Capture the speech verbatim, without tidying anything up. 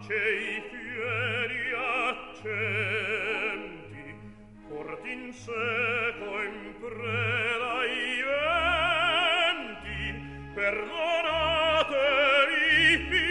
che i fieri accenti porti in seco in preda ai venti, perdonate i